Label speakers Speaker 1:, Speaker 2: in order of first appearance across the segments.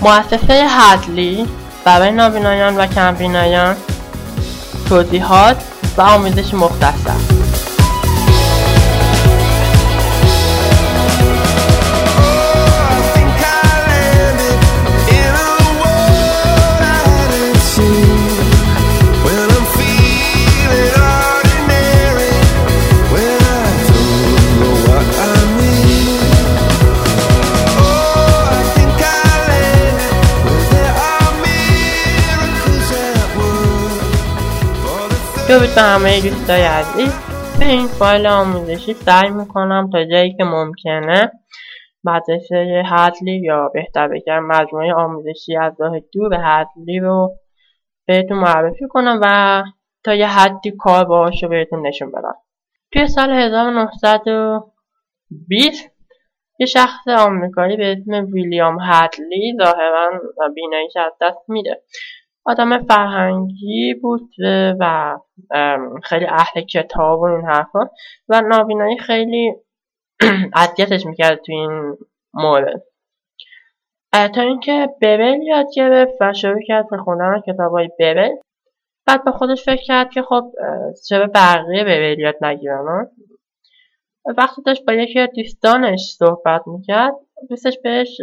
Speaker 1: مؤسسه هدلی برای نابینایان و کمبینایان توضیحات و آموزش مختصر. درود به همه دوستای عزیز. به این فایل آموزشی سعی میکنم تا جایی که ممکنه مدرسه هدلی یا بهتر بگم مجموعه آموزشی از راه دور هدلی رو بهتون معرفی کنم و تا یه حدی کار باهاش رو بهتون نشون بدم. توی سال 1920 یه شخص آمریکایی به اسم ویلیام هدلی ظاهرا بیناییش از دست میده. آدم فرهنگی بود و خیلی اهل کتاب و این حرفا و نابینایی خیلی اذیتش میکرد تو این مورد، تا اینکه بریل یاد گرفت و شروع کرد به خوندن کتابای بریل. بعد به خودش فکر کرد که خب چرا بقیه بریل یاد نگیرن. وقتی داشت با یکی از دوستانش صحبت میکرد، دوستش بهش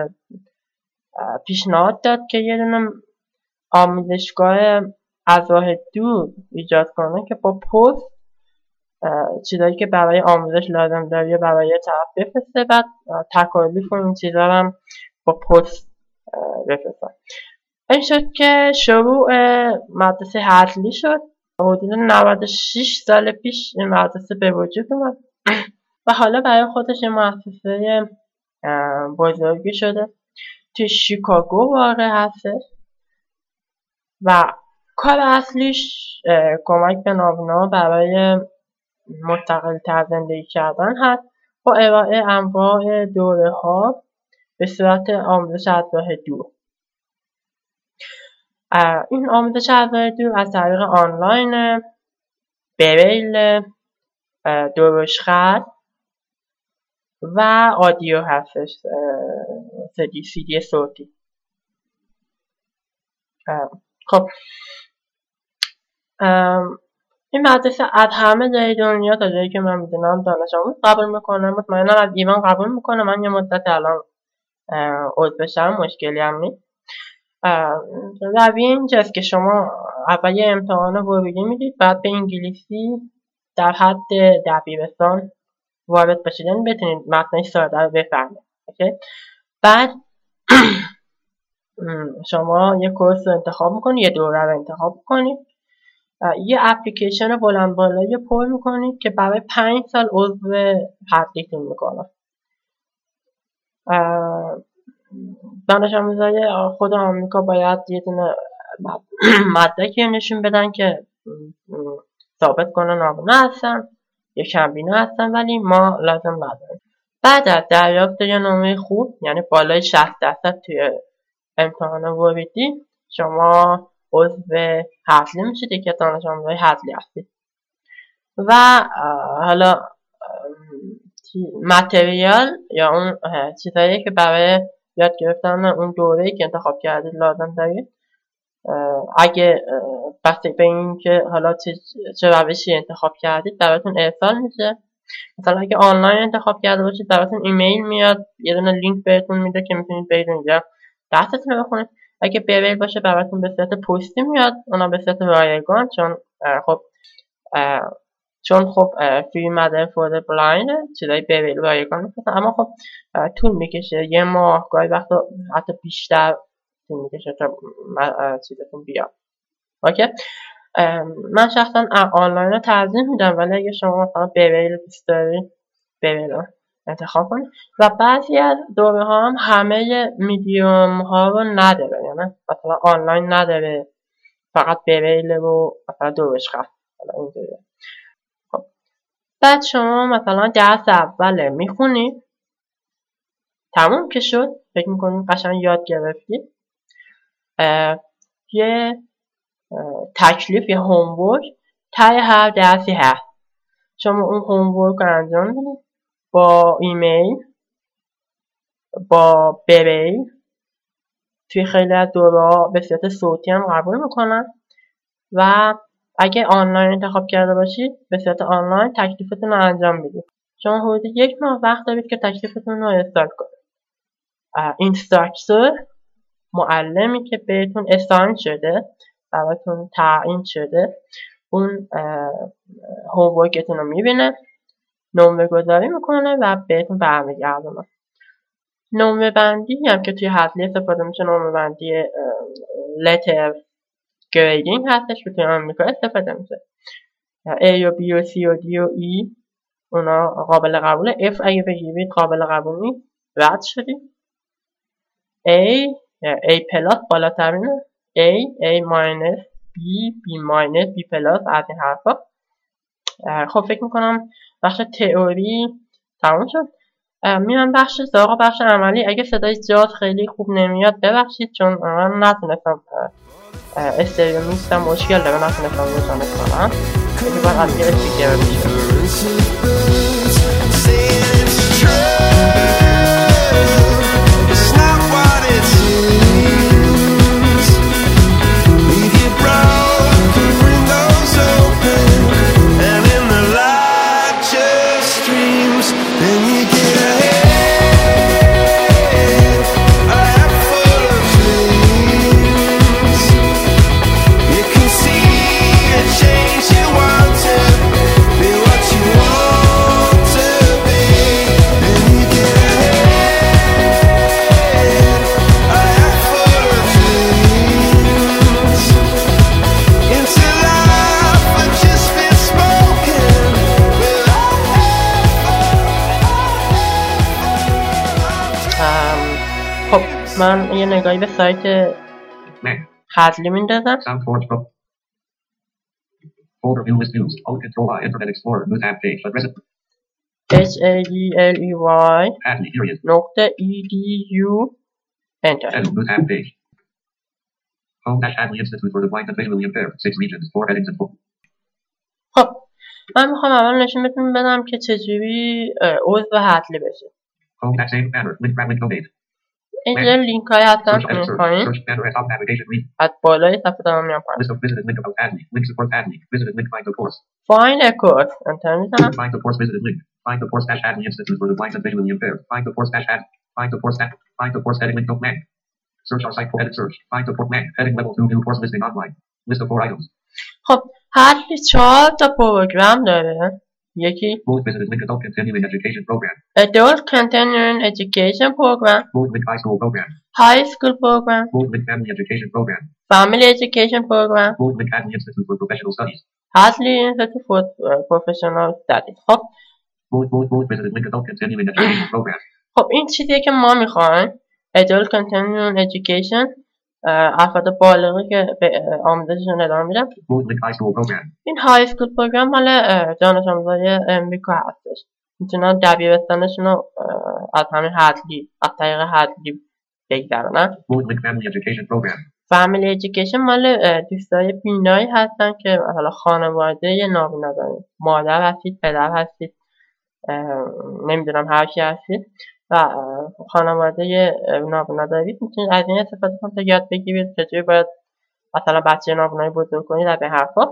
Speaker 1: پیشنهاد داد که یه دونه آموزشگاه از راه دور ایجاد کنه که با پست چیزایی که برای آموزش لازم داری برای طرف بفرسته، بعد تکالیف و این چیزا هم با پست بفرسته. این شد که شروع مدرسه هدلی شد. حدود 96 سال پیش این مدرسه به وجود اومد و حالا برای خودش این مؤسسه بزرگی شده. توی شیکاگو واقع هستش و کار اصلیش کمک به نابینا برای مستقل‌تر زندگی کردن هست با ارائه انواع دوره‌ها به صورت آموزش از راه دور. این آموزش از راه دور از طریق آنلاین، بریل، درشخط و آدیو هستش، CD صوتی. خب این مدرسه از همه جای دنیا تا جایی که من میدونم دانش آموز قبول میکنه. مطمئنم از ایران قبول میکنه. من یه مدت الان عضو بشم مشکلی هم نیست. رویه اینجاست که شما اول یه امتحان ورودی میدید، بعد به انگلیسی در حد دبیرستان وارد بشید، یعنی بتونید متن ساده رو بفهمید. بعد شما یه کورس رو انتخاب میکنید، یه دوره رو انتخاب میکنید، یه اپلیکیشن بلند بالایی پر میکنید که برای 5 سال عضو هدلیتون میکنه. دانش آموزای خود آمریکا باید یه دونه مدرکی نشون بدن که ثابت کنن نابینا هستن یا کمبینا هستن، ولی ما لازم نداریم. بعد از دریافت یه نمره خوب، یعنی بالای 60% توی امتحان ورودی، شما عضو هدلی میشید، یکی از دانش آموزای هدلی هستید. و حالا متریال یا اون چیزایی که برای یاد گرفتن اون دوره‌ای که انتخاب کردید لازم دارید، اگه بسته به این که حالا چه روشی انتخاب کردید براتون ارسال میشه. مثلا اگه آنلاین انتخاب کرده باشید براتون ایمیل میاد، یه دونه لینک بهتون میده که میتونید برید اونجا درستون رو بخونید. اگه بریل باشه براتون به صورت پستی میاد، اونا به صورت رایگان، چون خب فری مدر فور بلایند چیزای بریل رایگان میفرستن، اما خب طول میکشه، یه ماه گاهی وقتا حتی بیشتر طول میکشه تا چیزتون بیاد. اوکی، من شخصا آنلاین رو ترجیح میدم، ولی اگه شما مثلا بریل دوست دارید بریل رو انتخاب کنید. و بعضی از دوره ها هم همه میدیوم ها رو نداره، یعنی مثلا آنلاین نداره، فقط بریل و مثلا درشخط. خب بعد شما مثلا درس اول میخونید، تموم که شد، فکر میکنید قشنگ یاد گرفتید، یه تکلیف یا هومورک تای هر درسی هست. شما اون هومورک رو انجام میدید با ایمیل، با بریل توی خیلی از دوره‌ها به صورت صوتی هم قبول میکنن و اگه آنلاین انتخاب کرده باشید به صورت آنلاین تکلیفتون رو انجام میدید. شما حدود 1 ماه وقت دارید که تکلیفتون رو استارت کنید. اینستراکتور معلمی که بهتون اساین شده، براتون تعیین شده، اون هومورکتون رو میبینه، نمره گذاری میکنه و بهتون برمیگردونه. نمره بندی هم که توی هزلی استفاده میشه، نمره بندی letter grading هستش که توی آمریکا استفاده میشه. A و B و C و D و E اونا قابل قبوله. F اگه بگیرید قابل قبول نیست، رد شدید. A پلاس بالاترینه، A ماینس B ماینس B پلاس از این حرفا. خب فکر میکنم بخش تئوری تموم شد. میرم بخش سراغ بخش عملی. اگه صدای جاز خیلی خوب نمیاد ببخشید، چون من نتونستم استریو میکسم مشکل داره، نتونستم روشنش کنم. یکی باید از یه اسپیکر بشه. خب من یه نگاهی به سایت هزلی میندازم. HADLEY نقطه EDU Enter. خب من میخوام اول نشون بدم که چجوری عضو هزلی بشه. اینجا لینک های هستن میان پایین، از بالای صفحه دارم میان پایین. Find a course انتر میزنم. Find the course Hadley Institute for the Blind and Visually Impaired. Find the course heading link .mag. Search our site for edit search. Find the course mag heading level 2 new course listing online. List of 4 items. خب هدلی 4 تا پروگرام داره. یکی Adult Continuing Education Program. Adult Continuing Education Program. High School Program. High School Program. Family Education Program. Family Education Program. Hadley Institute for Professional Studies. Hadley Institute for Professional Studies. خب Adult Continuing Education Program. خب این چیزیه که ما میخوایم. Adult Continuing Education افراد بالغی که به آموزششون ادامه میدن. این های اسکول پروگرام مال دانش آموزای امریکا هستش. میتونن دبیرستانشون رو از همین هدلی از طریق هدلی بگذرونن. فامیلی ایژوکیشن مال دوستای بینایی هستن که مثلا خانواده نابینا دارن، مادر هستید، پدر هستید، نمیدونم هر کی هستید و خانواده نابینا دارید، میتونید از این استفاده کنید تا یاد بگیرید چطوری باید مثلا بچه نابینایی بزرگ کنید از این حرفا.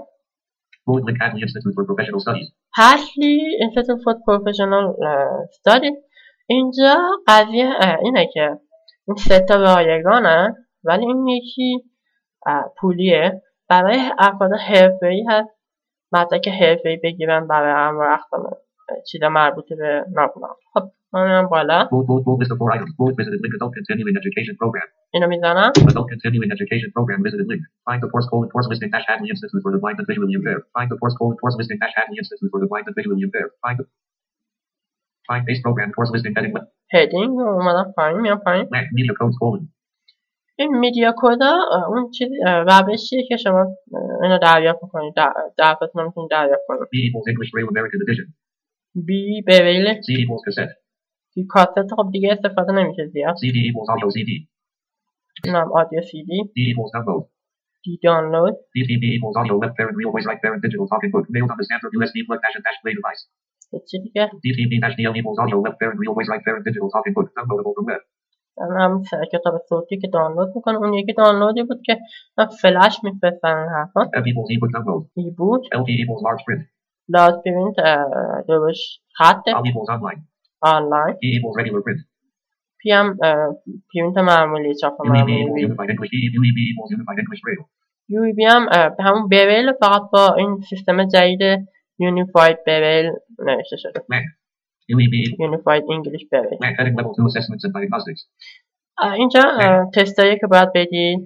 Speaker 1: هدلی Institute for Professional Studies. اینجا قضیه اینه که این 3 تا رایگانه ولی این یکی پولیه. برای افراد حرفه‌ای هست مدرک حرفه‌ای بگیرن برای امر اقسام چیزا مربوط به نابینا. خب من بالا اینو میزنم. Adult Continuing Education Program visited link. Find the course listing Hadley Institute for the Blind and Visually Impaired. Find the course listing Hadley Institute for the Blind and Visually Impaired. Find base program course listing heading اومدم پایین، میام پایین. Media codes colon. این میدیا کدا اون چیز روشیه که شما اینو دریافت کنید، دریافتون میتونید دریافت کنید. B equals English Braille American Edition. B بریل. C equals cassette. C کاست خب دیگه استفاده نمیشه زیاد. CD equals audio CD. اینم آدیو CD. D equals download. D download. DTP equals audio left parent real voice right parent digital talking book mailed on the standard USB plug dash device. چی دیگه؟ DTP-DL equals audio left parent real voice right parent digital talking book downloadable from web. هم کتاب صوتی که دانلود میکنه. اون یکی دانلودی بود که من فلش میفرستن این حرفا. ای بود لارج پرینت درش خطه آنلاین. پی هم پرینت معمولی، چاپ معمولی. یو بی هم به همون بریل، فقط با این سیستم جدید یونیفاید بریل نوشته شده. یونیفاید انگلیش بریل. اینجا تستایی که باید بدید: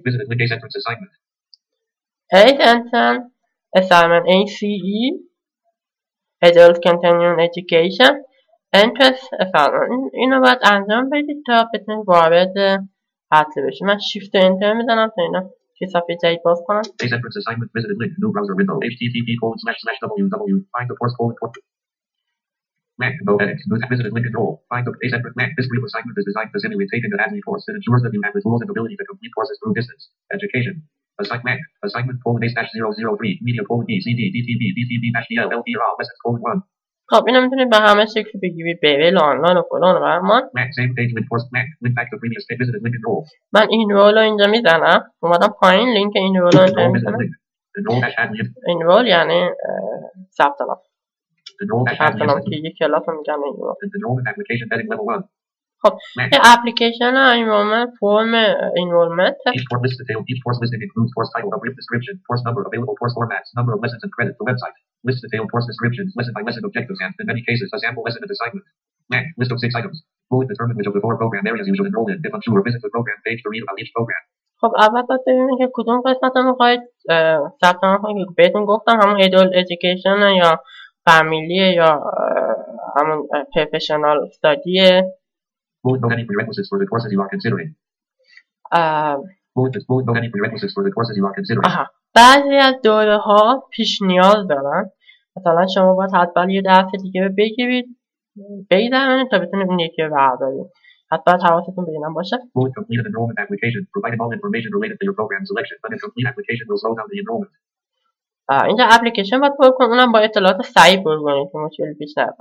Speaker 1: ACE Entrance Assignment ACE Adult Continuing Education Entrance Assignment. اینو باید انجام بدید تا بتونید وارد حتله بشید. من شیفت انتر میزنم تا اینا که صفحه جدید باز کنم.
Speaker 2: ACE Entrance Assignment visited link new browser window http://www find the course code Mac no edit visited link control find the ACE Entrance Mac. This brief assignment is designed to simulate taking an ASME course. It ensures that you have the tools and ability to complete courses through distance education. Mac assignment :ACE-003 media :D CD DTB DTB-DL LPR lessons :1.
Speaker 1: خب اینو میتونید به همه شکل بگیرید، بریل آنلاین و فلان و برمان.
Speaker 2: Mac same page with course Mac link back to previous page visited link control.
Speaker 1: من این رول رو اینجا میزنم، اومدم پایین لینک این رول رو اینجا میزنم. انرول یعنی ثبت نام. ثبت نام که یک کلاس رو میگم انرول. خب این اپلیکیشن انرولمنت فرم انرولمنت.
Speaker 2: Each course listing includes course title, a brief description, course number, available course formats, number of lessons and credit. The website lists detailed course descriptions, lesson by lesson objectives, and in many cases a sample lesson and assignment. Mac list of 6 items. Bullet determine which of the 4 program areas you should enroll in. If unsure, visit the program page to read about each program.
Speaker 1: خب اول باید ببینید که کدوم قسمت رو میخواید ثبت نام کنید. بهتون گفتم همون ادالت ادویکیشن یا فامیلیه یا همون پروفشنال استادیه.
Speaker 2: Bullet note any prerequisites for the courses you are considering. Bullet note any prerequisites for the courses you are considering.
Speaker 1: بعضی از دوره ها پیش نیاز دارن. مثلا شما باید حتما یه درس دیگه رو بگیرید تا بتونید اون یکی رو بردارید. حتما حواستون به اینم باشه.
Speaker 2: Bullet complete an enrollment application. Providing all information related to your program selection. An incomplete application will slow down the enrollment.
Speaker 1: اینجا اپلیکیشن باید پر کنید، اونم با اطلاعات صحیح پر کنید که مشکل پیش نیاد.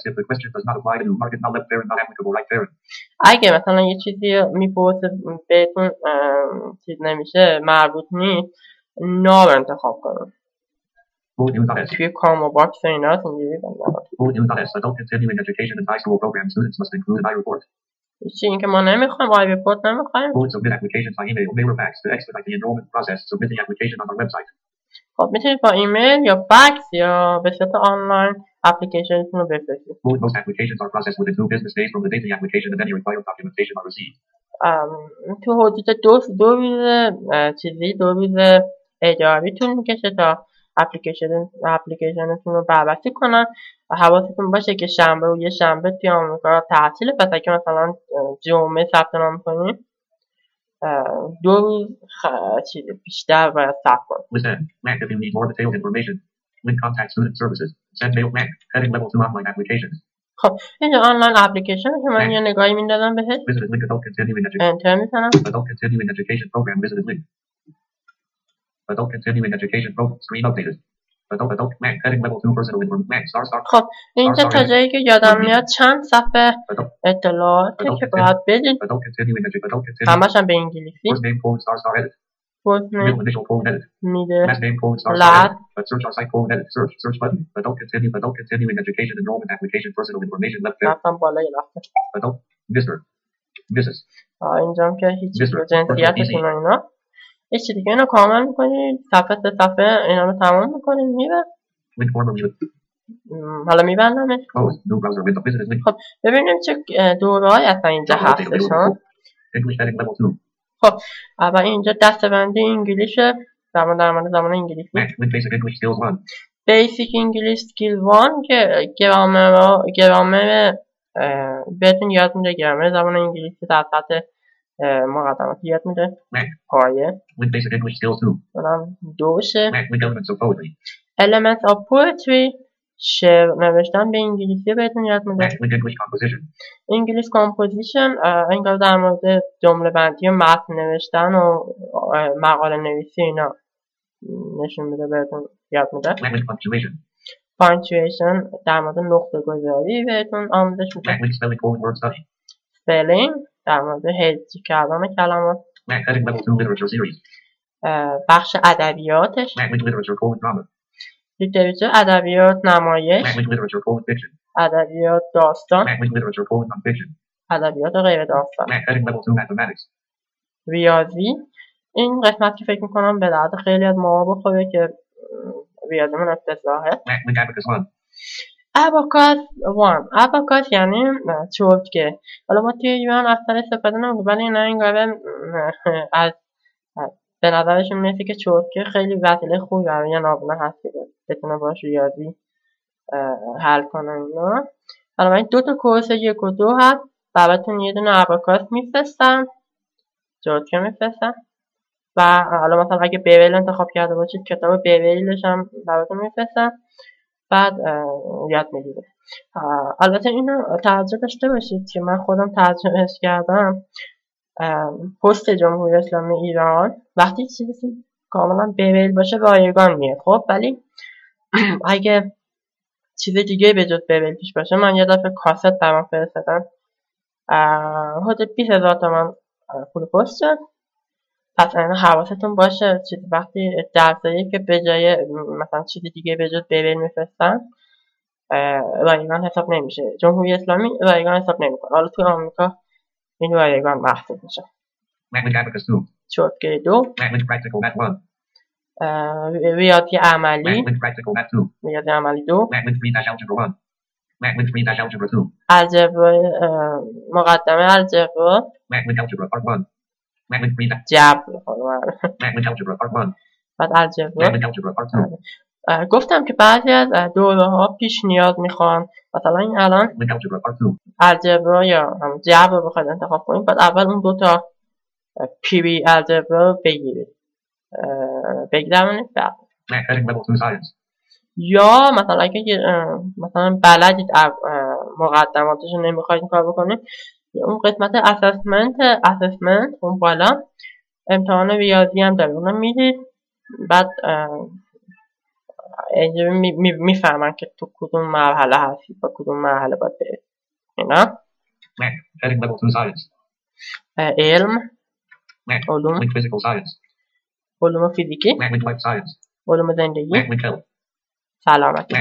Speaker 1: اگه مثلا یه چیزی میپرسه بهتون چیز نمیشه، مربوط نیست، نام انتخاب کنید. توی کاما باکس و اینا هست اینجوری چی این که ما نمیخوایم، آی ریپورت نمیخوایم. خب میتونید با ایمیل یا فکس یا به صورت آنلاین اپلیکیشنتون رو بفرستید. تو حدود دو روز اجاره طول میکشه تا اپلیکیشنتون رو بررسی کنن. حواستون باشه که شنبه و یه شنبه توی آمریکا تعطیله، پس اگه مثلا جمعه ثبت نام کنید 2 روز بیشتر باید صبر کنید. خب اینجا آنلاین اپلیکیشن که من یه نگاهی میندازم بهش، انتر میزنم.
Speaker 2: Adult continuing education program screen updated. Adult Mac heading level 2 personal information Mac star
Speaker 1: خب اینجا تا جایی که یادم میاد چند صفحه اطلاعاتی که باید بدید، همش هم به انگلیسی.
Speaker 2: First name colon star edit.
Speaker 1: First name
Speaker 2: middle initial colon edit.
Speaker 1: Last
Speaker 2: name colon star
Speaker 1: edit.
Speaker 2: Search our site colon edit. Search button. Adult continuing education enrollment application personal information left there.
Speaker 1: رفتم بالای رفتم.
Speaker 2: Adult Mrs.
Speaker 1: اینجا هم که هیچ جنسیتتون و اینا هیچ دیگه اینو کامل میکنید، صفحه به صفحه اینا رو تمام میکنید. حالا میبندمش. خب ببینیم چه دوره‌ای اصلا اینجا هستش. خب اول اینجا دسته‌بندی انگلیشه، در مورد زبان انگلیسی. Basic English Skill 1 که گرامر بهتون یاد میده، گرامر زبان انگلیسی در سطح مقدمات یاد میده. پایه اونم دوشه. Elements of Poetry شعر نوشتن به انگلیسی بهتون یاد میده. English Composition انگار در مورد جمله بندی و متن نوشتن و مقاله نویسی اینا نشون میده، بهتون یاد میده. Punctuation در مورد نقطه گذاری بهتون آموزش میده. Spelling در مورد حفظ کردن کلمات.
Speaker 2: Mac heading level 2 literature series.
Speaker 1: بخش ادبیاتش.
Speaker 2: Mac literature drama.
Speaker 1: لیترچر ادبیات نمایش.
Speaker 2: Mac literature fiction.
Speaker 1: ادبیات داستان.
Speaker 2: Mac literature non-fiction.
Speaker 1: ادبیات غیر داستان.
Speaker 2: Mac heading level 2 mathematics.
Speaker 1: ریاضی. این قسمت که فکر میکنم به درد خیلی از ما بخوره که ریاضیمون افتضاحه.
Speaker 2: Mac abacus 1.
Speaker 1: اباکاس یعنی چرتکه. حالا ما توی ایران اصلا استفاده نمیکنیم، ولی اینا انگاره از به نظرشون میرسه که چرتکه خیلی وسیله خوبی برای یه نابغه هست که بتونه باش ریاضی حل کنه اینا. حالا من 2 تا کورس 1 و 2 هست براتون، یه دونه اباکاس میفرستم، چرتکه میفرستم، و حالا مثلا اگه بیویل انتخاب کرده باشید کتاب بیویلش هم براتون میفرستم، بعد یاد میگیره. البته اینو توجه داشته باشید که من خودم ترجمهش کردم. پست جمهوری اسلامی ایران وقتی چیزی کاملا بیویل باشه رایگان میاد، خب ولی اگه چیز دیگه به جز بیویل پیش باشه، من یه دفعه کاست برام فرستادن حدود 20,000 تومان پول پست شد. پس اینا حواستون باشه وقتی درسایی که به جای مثلا چیز دیگه به جز بیویل میفرستن رایگان حساب نمیشه. جمهوری اسلامی رایگان حساب نمیکنه. حالا توی آمریکا این رایگان محسوب میشه. چرتکه 2. ریاضی عملی. ریاضی عملی 2. الجبر مقدمه الجبر. جبر. بعد الجبر. گفتم که بعضی از دوره ها پیش نیاز میخوان. مثلا این الان الجبر یا جبر بخواید انتخاب کنید، بعد اول اون 2 تا پیری الجبر بگذرونید. یا مثلا اگه مثلا بلدید مقدماتشو نمیخواید این کار بکنید، اون قسمت اسسمنت اون بالا امتحان ریاضی هم داره، اونو میدید، بعد اینجوری میفهمن که تو کدوم مرحله هستید و کدوم مرحله باید برید. اینا علم، علوم فیزیکی، علوم زندگی، سلامتی.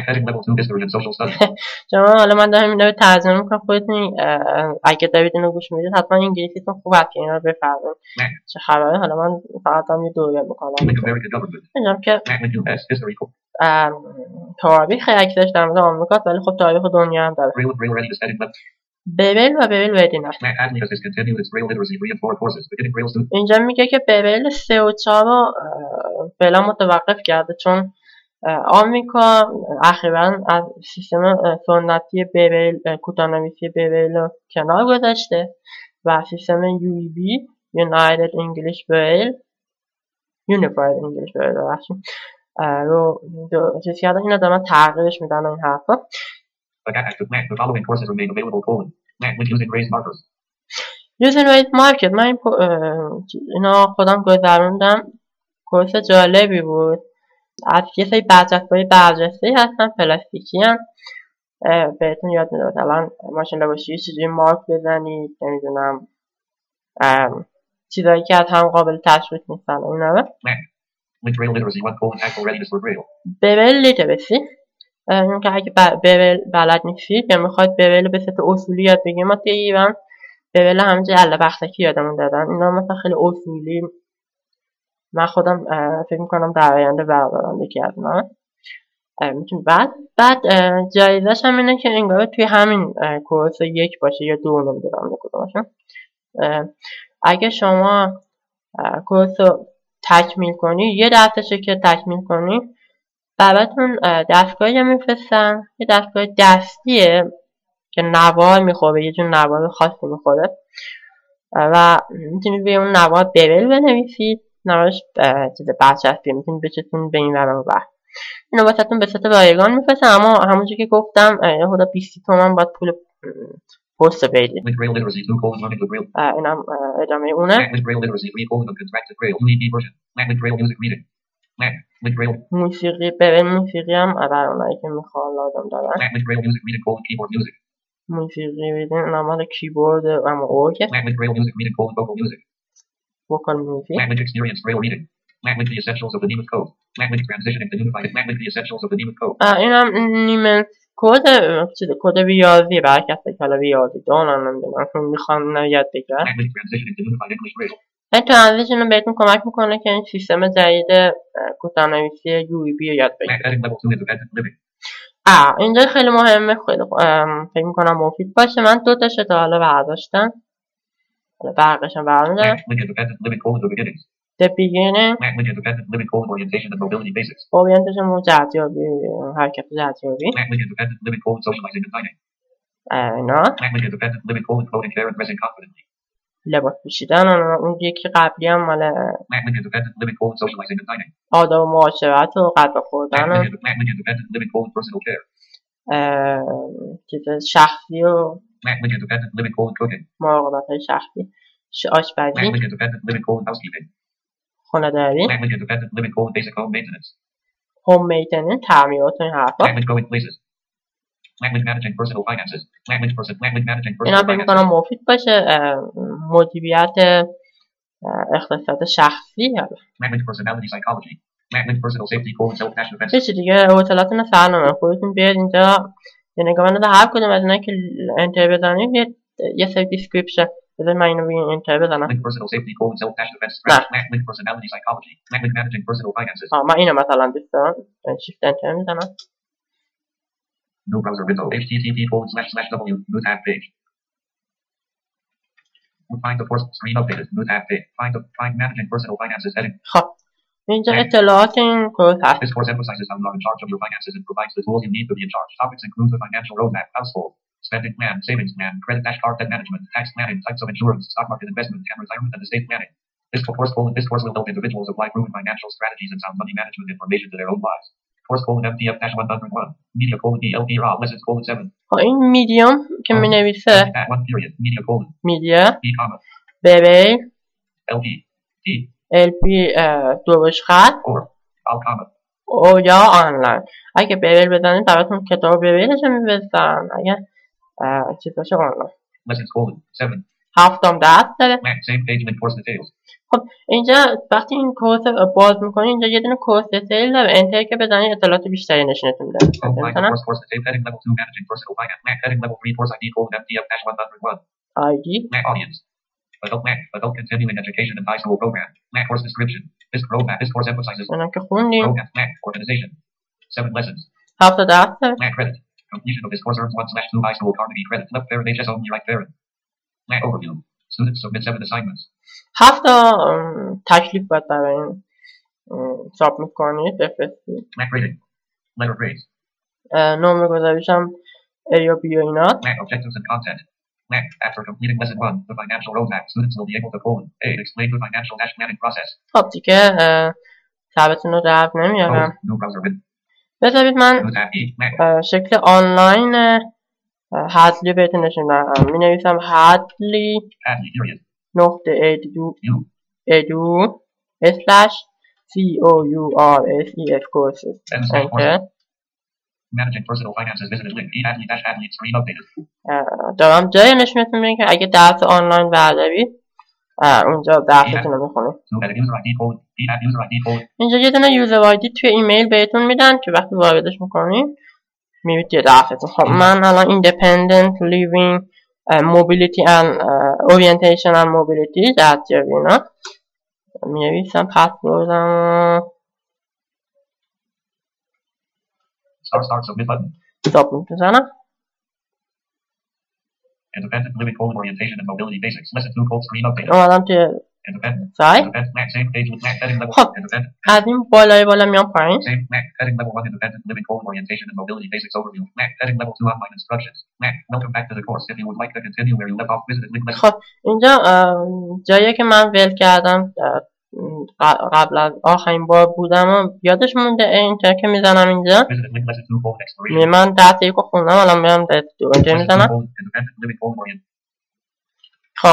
Speaker 1: شما حالا من دارم اینا رو ترجمه میکنم، خودتون اگه دارید اینو گوش میدید حتما انگلیسیتون خوب هست که اینا رو بفهمید چه خبره. حالا من فقط هم یه دوره میکنم اینجام که تاریخ اکثرش در مورد آمریکا، ولی خب تاریخ دنیا هم داره. بیویل و بیویل ردینس. اینجا میگه که بیویل 3 و 4 رو فعلا متوقف کرده، چون آمریکا اخیراً از سیستم سنتی بیویل کوتاه‌نویسی بیویل رو کنار گذاشته و سیستم UEB United English Braille Unified English Braille رو چیز کردن. اینا دارن تغییرش میدن این حرفا. Using Raised Market من اینا خودم گذروندم، کورس جالبی بود. از یه سری برچسب‌های برجسته هستن، پلاستیکی هستن، بهتون یاد میده مثلا ماشین لباسی چجوری مارک بزنید، نمیدونم چیزایی که از هم قابل تشخیص نیستن اینا رو. بیویل لیترسی، این که اگه بیویل بلد نیستید یا میخواید بیویل به صورت اصولی یاد بگیرید، ما توی ایران بیویل همینجا اله بختکی یادمون دادن. اینا مثلا خیلی اصولی، من خودم فکر میکنم در آینده برادرم یکی از اونا میتونید. بعد جایزش هم اینه که انگار توی همین کورس 1 باشه یا 2 نمیدونم کدومشون. اگه شما کورس رو تکمیل کنی، یه درسشو که تکمیل کنی، براتون دستگاهی میفرستن. یه دستگاه دستیه که نوار میخوره، یه جور نوار خاصی میخوره و میتونید به اون نوار بیویل بنویسید. نوارش چیز برچسبیه، میتونید بچتون به این ور و بر. اینو واسهتون به صورت رایگان میفرستن، اما همونجور که گفتم حدود 20 تومن باید پول پست بدید. اینم ادامه اونه. موسیقی، موسیقی هم برای اونایی که میخوان لازم دارن. موسیقی بدین نمال کیبورد و ارگ
Speaker 2: Language Braille music reading code vocal music.
Speaker 1: وکال موزیک
Speaker 2: Language experience Braille reading. Language the essentials of the Nemeth code. Language transitioning to unified. Language the essentials of the Nemeth code.
Speaker 1: اینم نیمت کد ریاضی برای کسی که حالا ریاضی دانن نمیدونم میخوان یاد بگیرن
Speaker 2: Language transitioning to unified English Braille.
Speaker 1: این ترانزیشن رو بهتون کمک میکنه که این سیستم جدید کوتاه‌نویسی UEB رو یاد بگیرید.
Speaker 2: Heading level 2 independent living.
Speaker 1: اینجا خیلی مهمه، خیلی فکر میکنم مفید باشه. من 2 تاشو تا حالا برداشتم، حالا برقشم برمی‌دارم.
Speaker 2: Language independent living code the beginning.
Speaker 1: The beginning
Speaker 2: Language independent living code orientation and mobility basics.
Speaker 1: orientation جزیابی، حرکت جزیابی
Speaker 2: Language independent living code socializing and dining.
Speaker 1: اینا
Speaker 2: Language independent living code coding fair and dressing confidently.
Speaker 1: لباس پوشیدن. اون یکی قبلی هم مال
Speaker 2: Language independent living code socializing and dining.
Speaker 1: آداب و معاشرت و غذا خوردن و
Speaker 2: Language independent living code personal care.
Speaker 1: چیز شخصی و
Speaker 2: Language independent living code cooking.
Speaker 1: مراقبت های شخصی، آشپزی،
Speaker 2: Language independent living code housekeeping.
Speaker 1: خانه‌داری،
Speaker 2: Language independent living code basic home maintenance.
Speaker 1: هوم میتیننس، تعمیرات و این حرفا.
Speaker 2: Language going places. Language managing personal finances. Language managing
Speaker 1: اینا
Speaker 2: personal
Speaker 1: فکر
Speaker 2: finances.
Speaker 1: میکنم مفید باشه. مدیریت اقتصاد شخصی.
Speaker 2: Language personality psychology. Language personal safety code self-dash defense.
Speaker 1: هیچی دیگه، حوصلتون رو سر نمه، خودتون بیاید اینجا یه نگاه بندازید. هر کدوم از اینا که انتر بزنید یه سری دیسکریپشن. بذارید من اینو روی انتر بزنم.
Speaker 2: Language personal safety code self-dash defense. Language personality psychology. Language managing personal finances.
Speaker 1: من اینو مثلا دوست دارم، شیفت انتر میزنم.
Speaker 2: New browser window. http://w. New tab page. Find the course screen updated. New tab page. Find managing personal finances heading.
Speaker 1: خب اینجا اطلاعات این کورس هست.
Speaker 2: This course emphasizes how you are in charge of your finances and provides the tools you need to be in charge. Topics include the financial roadmap, household, spending plan, savings plan, credit card debt management, tax planning, types of insurance, stock market investment, and retirement and estate planning. This course will help individuals apply proven financial strategies and sound money management information to their own lives. Course code MTF-101. Media code DLP RAW lessons code 7.
Speaker 1: این میدیوم که می نویسه
Speaker 2: One period. Media code.
Speaker 1: میدیا
Speaker 2: E comma.
Speaker 1: بیبی
Speaker 2: LP. T.
Speaker 1: LP دوبش خط
Speaker 2: Or. All comma.
Speaker 1: او یا آنلاین. اگه بیبیل بزنید براتون کتاب بیبیلش می‌فرستن، اگه چیزاشه آنلاین.
Speaker 2: Lessons code 7.
Speaker 1: هفتم درس داره.
Speaker 2: Same page link course details.
Speaker 1: خب اینجا وقتی این کورس باز میکنید اینجا یه دونه کورس دیتیل داره، انتر که بزنید اطلاعات بیشتری نشونتون میده. مثلا
Speaker 2: course detail heading level 2 managing personal finance. Heading level 3 course ID code MTF-101.
Speaker 1: ID
Speaker 2: Audience. Adult continuing education and high school program. Course description. This course emphasizes
Speaker 1: اونم که خوندیم.
Speaker 2: program. Organization. 7 lessons.
Speaker 1: هفت درس داره.
Speaker 2: Credit. Completion of this course earns 1/2 high school Carnegie credit. Left parent HS only right parent. Overview. Students submit 7 assignments.
Speaker 1: 7 تکلیف باید برای این سابمیت کنید، بفرستید.
Speaker 2: Rating. Letter grades.
Speaker 1: نمره گذاریش هم A یا B و اینا.
Speaker 2: Objectives and content. After completing lesson 1, the financial roadmap, students will be able to A. Explain the financial planning process.
Speaker 1: خب دیگه ثبتون رو درد نمیارم.
Speaker 2: New browser with.
Speaker 1: بذارید من
Speaker 2: New tab E.
Speaker 1: شکل آنلاین هدلی بهتون نشون دارم. می نویسم هدلی نقطه edu /courses courses.
Speaker 2: Managing personal finances visited link e-adley screen updated.
Speaker 1: دارم جای نشونتون میدم که اگه درس آنلاین بردارید اونجا درستون رو میخونید. اینجا یه دونه یوزر آیدی توی ایمیل بهتون میدن که وقتی واردش میکنید میبینید توی درستون. خب من الان independent living mobility and orientation and mobility دستیابی اینا مینویسم. پسوردم submit میزنم.
Speaker 2: Independent living code orientation and mobility basics. Lesson 2 code screen updated.
Speaker 1: اومدم توی سایت. خب از این بالای بالا میام پایین.
Speaker 2: Heading level 1 independent living code orientation and mobility basics overview. Heading level 2 online instructions. Welcome back to the course. If you would like to continue where you left off, visit link.
Speaker 1: خب اینجا جایی که من ول کردم قبل از آخرین بار بودم و یادش مونده اینجا که میزنم اینجا من درس یکو خوندم الان میام درس دو اینجا میزنم. خب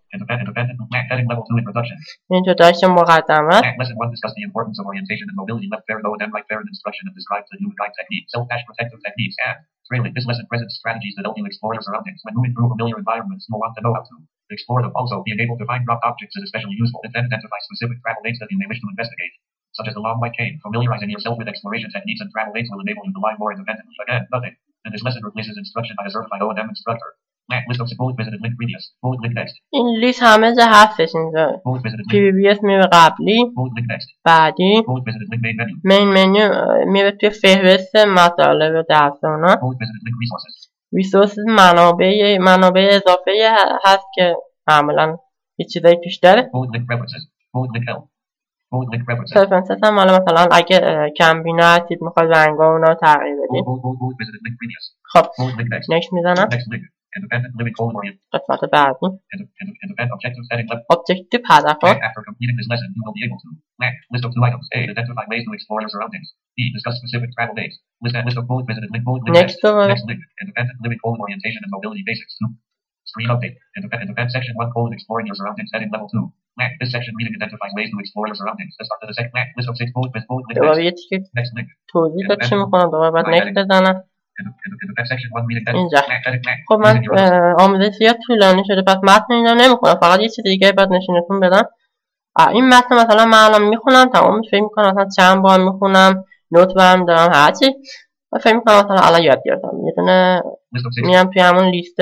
Speaker 2: Independent. Heading level 2 introduction.
Speaker 1: اینجا داشت مقدمه.
Speaker 2: Lesson 1 discuss the importance of orientation and mobility. Left parent O and then right parent instruction and describes the human guide technique. Self-dash protective techniques and trailing. This lesson presents strategies that help you explore your surroundings. When moving through familiar environments, you'll want to know how to explore them. Also, being able to find dropped objects is especially useful. And then identify specific travel aids that you may wish to investigate, such as the long white cane. Familiarizing yourself with exploration techniques and travel aids will enable you to line more independently. Again, nothing. And this lesson replaces instruction by a certified O&M instructor. List of bullet visited link previous. Bullet link next.
Speaker 1: این لیست همه جا هستش اینجا.
Speaker 2: Bullet visited link.
Speaker 1: PBS میره قبلی.
Speaker 2: Bullet link next.
Speaker 1: بعدی.
Speaker 2: Bullet visited link main menu.
Speaker 1: مین منیو میره توی فهرست مطالب درس اونا.
Speaker 2: Bullet visited link resources.
Speaker 1: ریسورسز منابع اضافه هست که معمولا یه چیزایی توش داره.
Speaker 2: Bullet link references. Bullet link help. Bullet link references.
Speaker 1: پرفرنسز هم حالا مثلا اگه کمبینه هستید میخواید رنگا اونا تغییر بدید.
Speaker 2: Bullet visited link previous.
Speaker 1: خب
Speaker 2: Bullet link next.
Speaker 1: نکست میزنم.
Speaker 2: Next link. Independent living colon orient.
Speaker 1: قسمت بعدی.
Speaker 2: Independent objective setting left.
Speaker 1: ابجکتیو هدفها.
Speaker 2: After completing this lesson, you will be able to list of 2 items. A. Identify ways to explore your surroundings. B. Discuss specific travel dates. List of bullet visited link. Bullet link
Speaker 1: Next
Speaker 2: link. Independent living colon orientation and mobility basics. 2. Screen update. Independent section 1 colon exploring your surroundings heading level 2. This section reading identifies ways to explore your surroundings. Let's start to the second list of 6 bullet link.
Speaker 1: دوباره یه تیکه
Speaker 2: Next link.
Speaker 1: توضیح داد چی میکنم دوباره باید نکست بزنم.
Speaker 2: Section 1 reading
Speaker 1: اینجا خب من آموزش زیاد طولانی شده پس متن اینجا نمیخونم فقط یه چیز دیگه باید نشونتون بدم. این متن مثلا من الان میخونم تمام فکر میکنم مثلا چند بار میخونم نوت برم دارم هرچی و فکر میکنم مثلا الان یاد گرفتم یه دونه میام توی همون لیسته.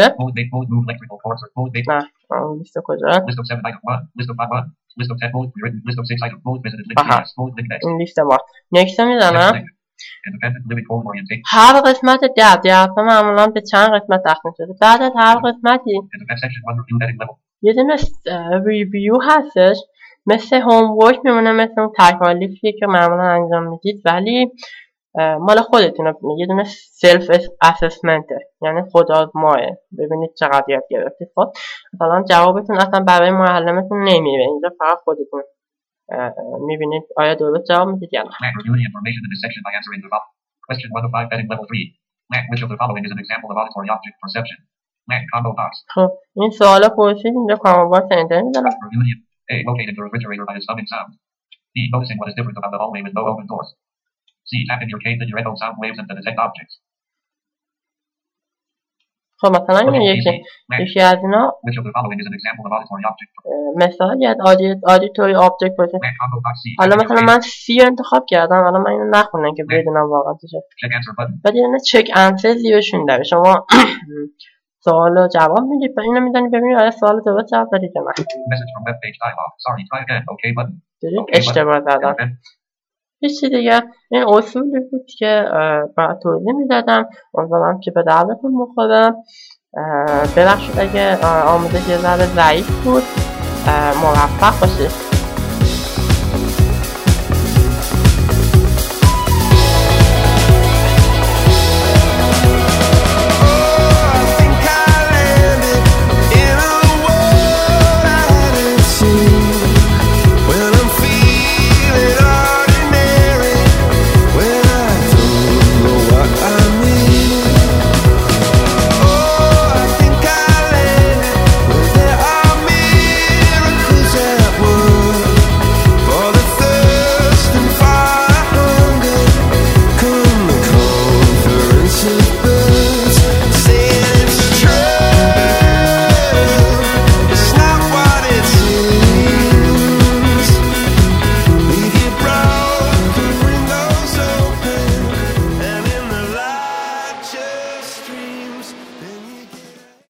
Speaker 1: نه اون لیست کجا این لیست ما نکست میزنم. هر قسمت درس معمولا به چند قسمت تقسیم شده. بعد از هر قسمتی یه دونه ریویو هستش مثل هومورک میمونه مثل اون تکالیفیه که معمولا انجام میدید ولی مال خودتونه. یه دونه سلف اسسمنته یعنی خود آزماه ببینید چقدر یاد گرفتید. خب مثلا جوابتون اصلا برای معلمتون نمیره اینجا فقط خودتون میبینید آیا درست جواب میدید یا نه.
Speaker 2: Question 1 of 5 heading level 3. Which of the following is an example of auditory object perception? Combo box.
Speaker 1: خب این سوالا پرسید اینجا کامبو باکس انتر میزنم.
Speaker 2: A. Locating the refrigerator by its humming sound. B. Noticing what is different about the hallway with no open doors. C. Tapping your cane and your echo sound waves and to detect objects.
Speaker 1: خب مثلا این یکی از اینا مثالی از آدیتوری آبجکت باشه. حالا مثلا من سی انتخاب کردم حالا من اینو نخونم که بدونم واقعا چیه. بعد یه چک انسر زیرشون داره شما سوال و جواب میدید و اینو میدونید ببینید آیا سوال درست جواب دادید یا نه. دارید اشتباه دادم. هیچ چیز دیگه این اصولی بود که باید توضیح میدادم امیدوارم که به دردتون بخوره. ببخشید اگه آموزش یه ذره ضعیف بود. موفق باشید.